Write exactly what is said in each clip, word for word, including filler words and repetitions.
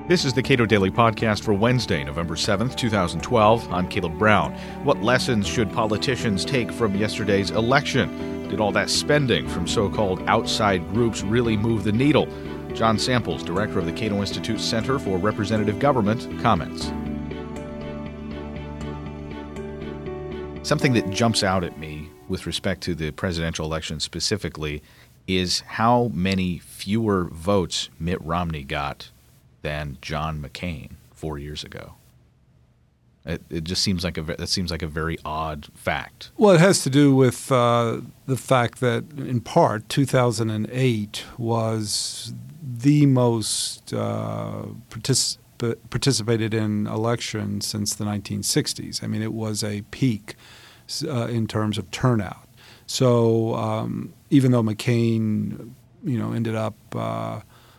This is the Cato Daily Podcast for Wednesday, November seventh, twenty twelve. I'm Caleb Brown. What lessons should politicians take from yesterday's election? Did all that spending from so-called outside groups really move the needle? John Samples, director of the Cato Institute Center for Representative Government, comments. Something that jumps out at me with respect to the presidential election specifically is how many fewer votes Mitt Romney got than John McCain four years ago. It, it just seems like a that seems like a very odd fact. Well, it has to do with uh, the fact that, in part, two thousand eight was the most uh, particip- participated in election since the nineteen sixties. I mean, it was a peak uh, in terms of turnout. So um, even though McCain, you know, ended up uh,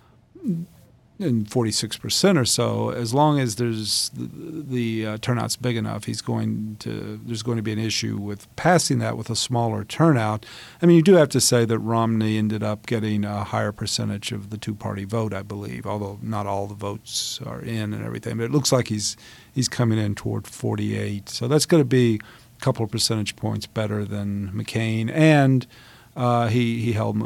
in forty-six percent or so, as long as there's the, the uh, turnout's big enough, he's going to there's going to be an issue with passing that with a smaller turnout. I mean, you do have to say that Romney ended up getting a higher percentage of the two-party vote, I believe, although not all the votes are in and everything. But it looks like he's he's coming in toward forty-eight. So that's going to be a couple of percentage points better than McCain, and Uh, he, he held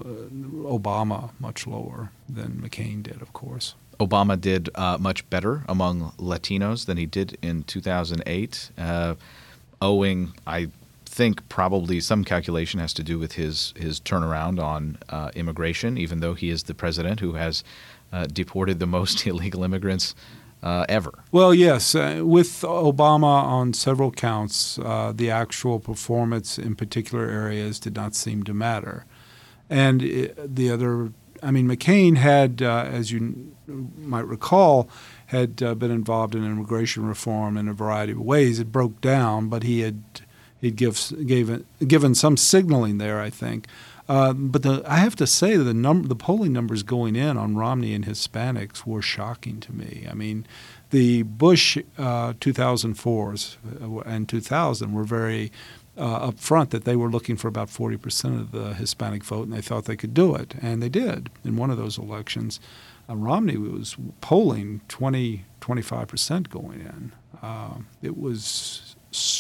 Obama much lower than McCain did, of course. Obama did uh, much better among Latinos than he did in two thousand eight, uh, owing, I think, probably some calculation has to do with his, his turnaround on uh, immigration, even though he is the president who has uh, deported the most illegal immigrants Uh, ever. Well, yes. Uh, with Obama on several counts, uh, the actual performance in particular areas did not seem to matter. And it, the other, I mean, McCain had, uh, as you might recall, had uh, been involved in immigration reform in a variety of ways. It broke down, but he had he'd give, gave, given some signaling there, I think. Uh, but the, I have to say the num- the polling numbers going in on Romney and Hispanics were shocking to me. I mean, the Bush uh, two thousand fours and two thousand were very uh, upfront that they were looking for about forty percent of the Hispanic vote, and they thought they could do it, and they did in one of those elections. Uh, Romney was polling twenty, twenty-five percent going in. Uh, it was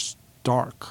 stark.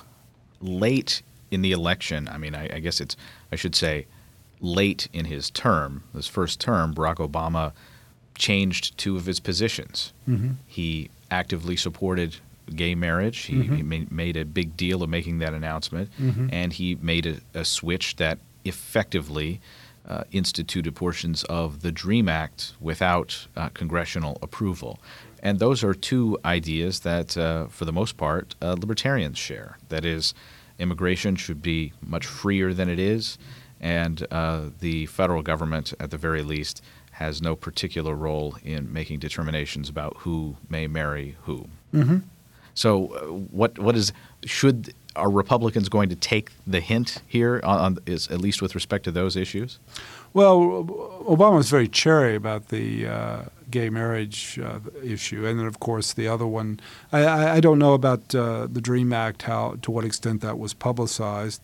Late in the election, I mean, I, I guess it's, I should say, late in his term, his first term, Barack Obama changed two of his positions. Mm-hmm. He actively supported gay marriage. He, mm-hmm. he made, made a big deal of making that announcement, mm-hmm. and he made a, a switch that effectively uh, instituted portions of the DREAM Act without uh, congressional approval. And those are two ideas that, uh, for the most part, uh, libertarians share. That is, immigration should be much freer than it is, and uh, the federal government, at the very least, has no particular role in making determinations about who may marry who. Mm-hmm. So, uh, what what is should are Republicans going to take the hint here on, on is at least with respect to those issues? Well, Obama was very chary about the uh, gay marriage uh, issue, and then of course the other one. I, I, I don't know about uh, the DREAM Act, how to what extent that was publicized.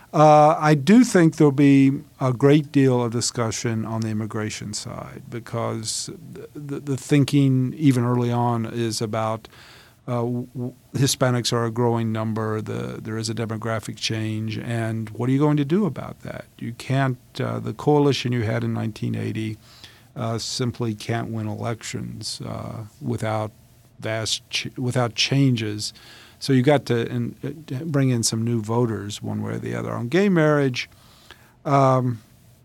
Uh, I do think there'll be a great deal of discussion on the immigration side because the, the thinking even early on is about uh, Hispanics are a growing number. The, there is a demographic change, and what are you going to do about that? You can't. Uh, the coalition you had in nineteen eighty uh, simply can't win elections uh, without vast ch- without changes. So you got to in, uh, bring in some new voters one way or the other. On gay marriage, um,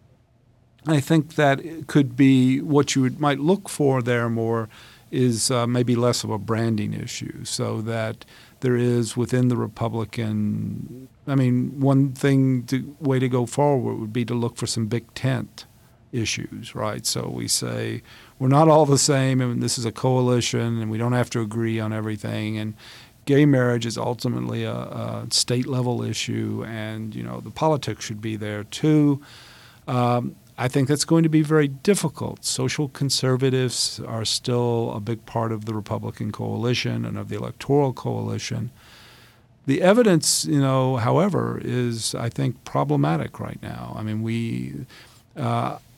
I think that it could be what you would, might look for there more is uh, maybe less of a branding issue, so that there is within the Republican – I mean, one thing to, way to go forward would be to look for some big tent issues, right? So we say we're not all the same, and this is a coalition, and we don't have to agree on everything, and gay marriage is ultimately a, a state-level issue, and, you know, the politics should be there too. Um, I think that's going to be very difficult. Social conservatives are still a big part of the Republican coalition and of the electoral coalition. The evidence, you know, however, is, I think, problematic right now. I mean, we uh,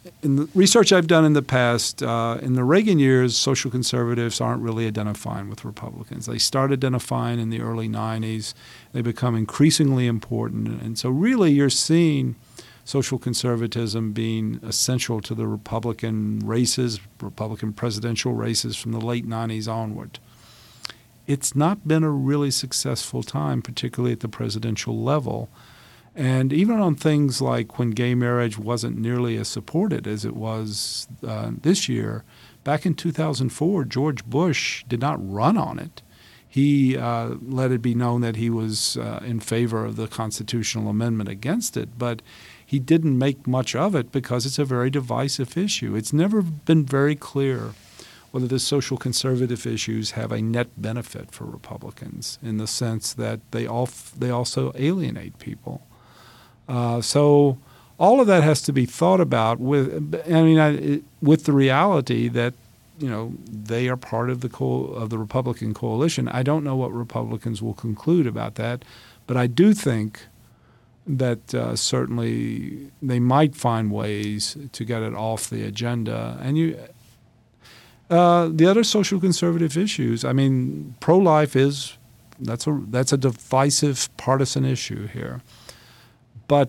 in the research I've done in the past, uh, in the Reagan years, social conservatives aren't really identifying with Republicans. They start identifying in the early nineties. They become increasingly important. And so really you're seeing social conservatism being essential to the Republican races, Republican presidential races from the late nineties onward. It's not been a really successful time, particularly at the presidential level. And even on things like when gay marriage wasn't nearly as supported as it was uh, this year, back in two thousand four, George Bush did not run on it. He uh, let it be known that he was uh, in favor of the constitutional amendment against it, but he didn't make much of it because it's a very divisive issue. It's never been very clear whether the social conservative issues have a net benefit for Republicans in the sense that they all they also alienate people. Uh, so all of that has to be thought about with, I mean, I, with the reality that, you know, they are part of the co- of the Republican coalition. I don't know what Republicans will conclude about that, but I do think that uh, certainly they might find ways to get it off the agenda. And you, uh, the other social conservative issues, I mean, pro-life is that's a that's a divisive partisan issue here. But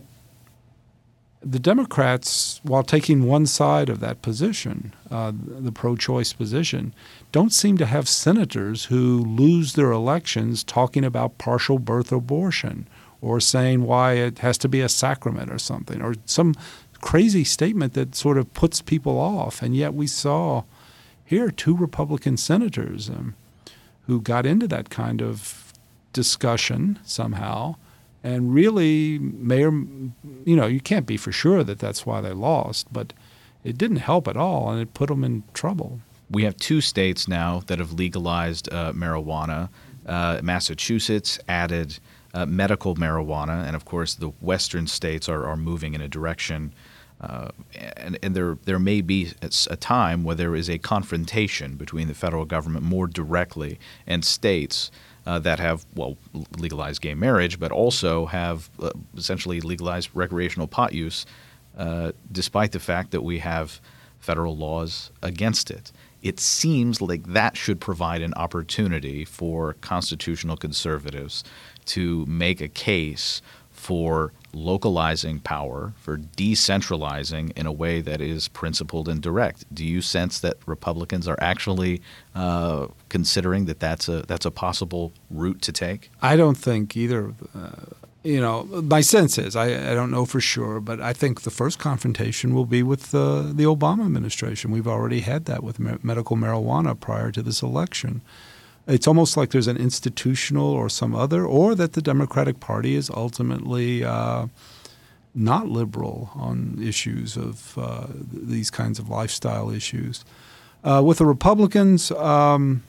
the Democrats, while taking one side of that position, uh, the pro-choice position, don't seem to have senators who lose their elections talking about partial birth abortion or saying why it has to be a sacrament or something, or some crazy statement that sort of puts people off. And yet we saw here two Republican senators um, who got into that kind of discussion somehow. And really, Mayor, you know, you can't be for sure that that's why they lost, but it didn't help at all, and it put them in trouble. We have two states now that have legalized uh, marijuana. Uh, Massachusetts added uh, medical marijuana, and of course, the western states are, are moving in a direction. Uh, and and there there may be a time where there is a confrontation between the federal government more directly and states Uh, that have, well, legalized gay marriage, but also have uh, essentially legalized recreational pot use, uh, despite the fact that we have federal laws against it. It seems like that should provide an opportunity for constitutional conservatives to make a case for localizing power, for decentralizing in a way that is principled and direct. Do you sense that Republicans are actually uh, considering that that's a that's a possible route to take? I don't think either. Uh, you know, my sense is, I, I don't know for sure, but I think the first confrontation will be with uh, the Obama administration. We've already had that with me- medical marijuana prior to this election. It's almost like there's an institutional or some other, or that the Democratic Party is ultimately uh, not liberal on issues of uh, these kinds of lifestyle issues. Uh, with the Republicans, um,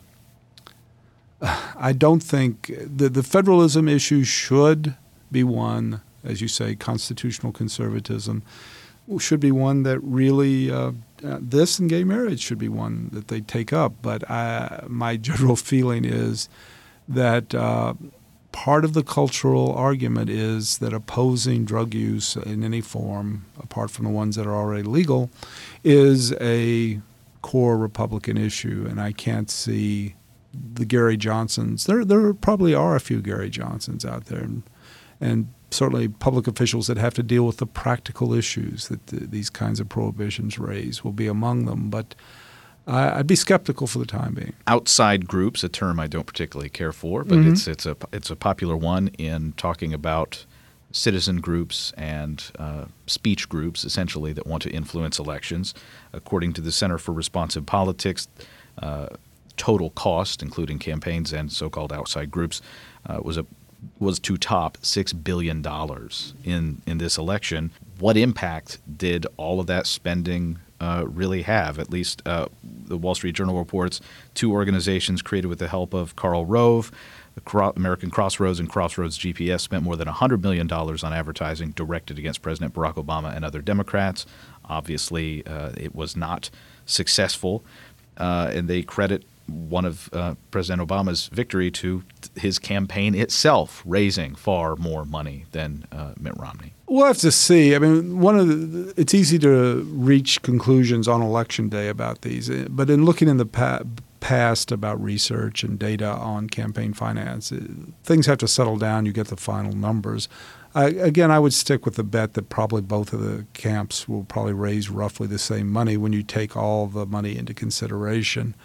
I don't think the, the federalism issue should be one, as you say, constitutional conservatism, should be one that really uh, uh, this and gay marriage should be one that they take up. But I, my general feeling is that uh, part of the cultural argument is that opposing drug use in any form, apart from the ones that are already legal, is a core Republican issue. And I can't see the Gary Johnsons. There, there probably are a few Gary Johnsons out there, and, and certainly public officials that have to deal with the practical issues that the, these kinds of prohibitions raise will be among them. But I, I'd be skeptical for the time being. Outside groups, a term I don't particularly care for, but mm-hmm. it's it's a it's a popular one in talking about citizen groups and uh, speech groups, essentially, that want to influence elections. According to the Center for Responsive Politics, uh, total cost, including campaigns and so-called outside groups, uh, was a was to top six billion dollars in, in this election. What impact did all of that spending uh, really have? At least uh, the Wall Street Journal reports two organizations created with the help of Karl Rove, American Crossroads and Crossroads G P S, spent more than one hundred million dollars on advertising directed against President Barack Obama and other Democrats. Obviously, uh, it was not successful, uh, and they credit one of uh, President Obama's victory to his campaign itself raising far more money than uh, Mitt Romney. We'll have to see. I mean, one of the, it's easy to reach conclusions on Election Day about these, but in looking in the pa- past about research and data on campaign finance, things have to settle down. You get the final numbers. I, again, I would stick with the bet that probably both of the camps will probably raise roughly the same money when you take all the money into consideration.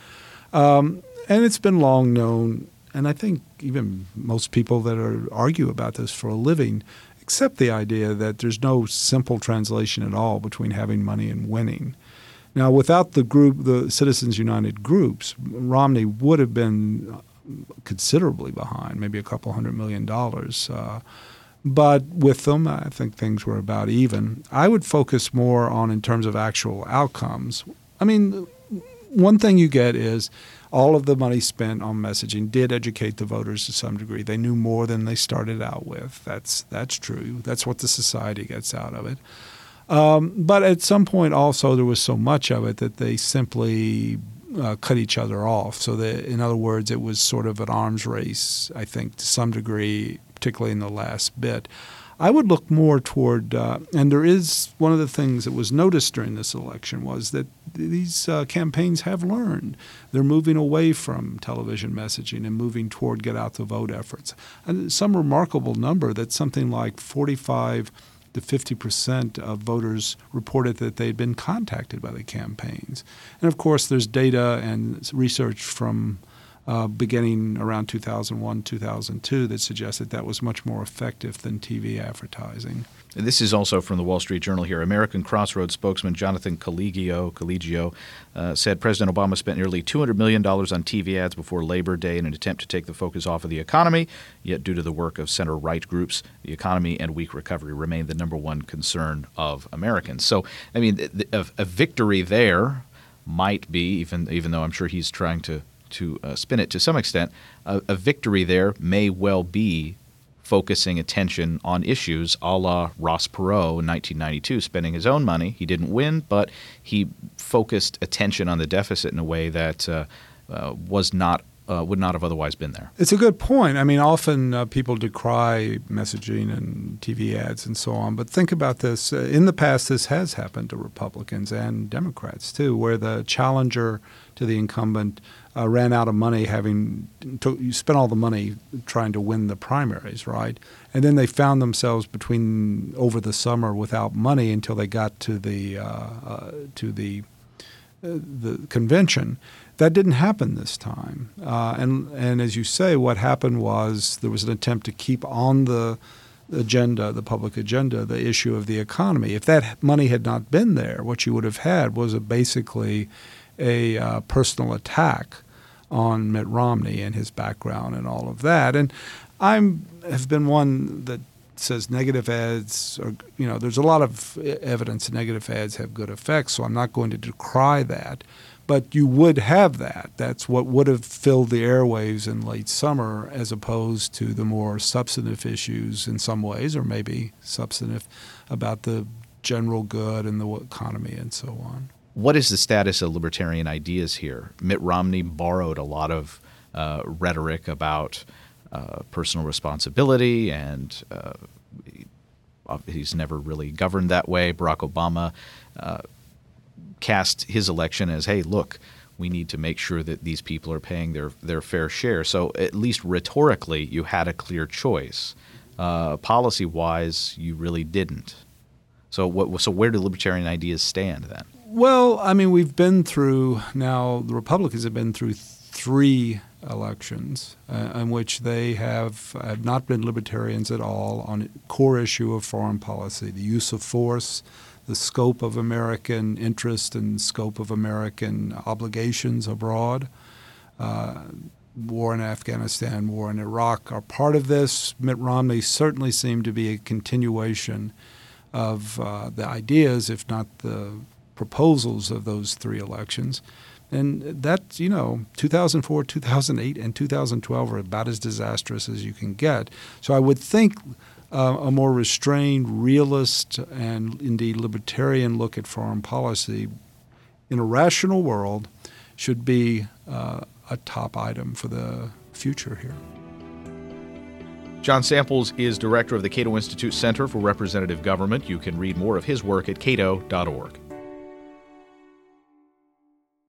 Um, and it's been long known, and I think even most people that are argue about this for a living accept the idea that there's no simple translation at all between having money and winning. Now, without the group, the Citizens United groups, Romney would have been considerably behind, maybe a couple hundred million dollars. Uh, But with them, I think things were about even. I would focus more on in terms of actual outcomes. I mean, one thing you get is all of the money spent on messaging did educate the voters to some degree. They knew more than they started out with. That's that's true. That's what the society gets out of it. Um, but at some point also there was so much of it that they simply uh, cut each other off. So that, in other words, it was sort of an arms race, I think, to some degree, particularly in the last bit. I would look more toward, uh, and there is one of the things that was noticed during this election was that these uh, campaigns have learned. They're moving away from television messaging and moving toward get-out-the-vote efforts. And some remarkable number that something like forty-five to fifty percent of voters reported that they'd been contacted by the campaigns. And, of course, there's data and research from Uh, beginning around two thousand one, two thousand two that suggested that was much more effective than T V advertising. And this is also from the Wall Street Journal here. American Crossroads spokesman Jonathan Collegio, Collegio uh, said President Obama spent nearly two hundred million dollars on T V ads before Labor Day in an attempt to take the focus off of the economy. Yet due to the work of center-right groups, the economy and weak recovery remain the number one concern of Americans. So, I mean, a, a victory there might be, even even though I'm sure he's trying to to uh, spin it to some extent, a, a victory there may well be focusing attention on issues a la Ross Perot in nineteen ninety-two, spending his own money. He didn't win, but he focused attention on the deficit in a way that uh, uh, was not uh, would not have otherwise been there. It's a good point. I mean, often uh, people decry messaging and T V ads and so on, but think about this. Uh, in the past, this has happened to Republicans and Democrats, too, where the challenger to the incumbent uh, ran out of money having to, you spent all the money trying to win the primaries, right? And then they found themselves between over the summer without money until they got to the uh, uh, to the uh, the convention. That didn't happen this time. Uh, and and as you say, what happened was there was an attempt to keep on the agenda, the public agenda, the issue of the economy. If that money had not been there, what you would have had was a basically a uh, personal attack on Mitt Romney and his background and all of that. And I'm have been one that says negative ads are, you know, there's a lot of evidence that negative ads have good effects, so I'm not going to decry that. But you would have that. That's what would have filled the airwaves in late summer as opposed to the more substantive issues in some ways, or maybe substantive about the general good and the economy and so on. What is the status of libertarian ideas here? Mitt Romney borrowed a lot of uh, rhetoric about uh, personal responsibility, and uh, he's never really governed that way. Barack Obama uh, cast his election as, hey, look, we need to make sure that these people are paying their, their fair share. So at least rhetorically, you had a clear choice. Uh, policy-wise, you really didn't. So what? So where do libertarian ideas stand then? Well, I mean, we've been through now, the Republicans have been through three elections uh, in which they have, have not been libertarians at all on a core issue of foreign policy, the use of force, the scope of American interest and scope of American obligations abroad. Uh, war in Afghanistan, war in Iraq are part of this. Mitt Romney certainly seemed to be a continuation of uh, the ideas, if not the proposals of those three elections. And that, you know, two thousand four, two thousand eight, and two thousand twelve are about as disastrous as you can get. So I would think uh, a more restrained, realist, and indeed libertarian look at foreign policy in a rational world should be uh, a top item for the future here. John Samples is director of the Cato Institute Center for Representative Government. You can read more of his work at cato dot org.